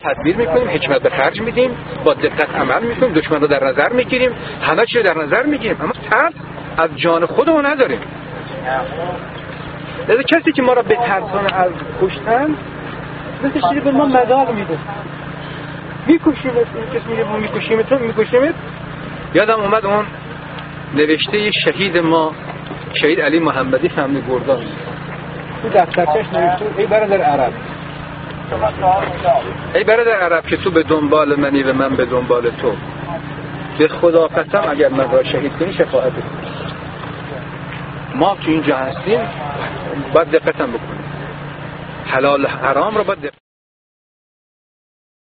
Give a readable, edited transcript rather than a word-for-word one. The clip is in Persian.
تدبیر میکنیم، حکمت به خرج میدیم، با دقت عمل میکنیم، دشمن رو در نظر میگیریم، همه چی رو در نظر میگیریم، اما ترس از جان خودمون نداریم. لذا کسی که ما را بترسانه از کشتن مثل چیزی به ما مدال میده. میکشیمت، این کسی میگه میکشیمت. یادم اومد اون نوشته شهید ما، شهید علی محمدی فهمی گردان، تو دفترچش نوشته ای برادر عرب، ای برادر عرب که تو به دنبال منی و من به دنبال تو، به خدا قسم اگر من را شهید کنی شفاعت کنی. ما تو اینجا هستیم باید دقت هم بکنیم، حلال حرام رو باید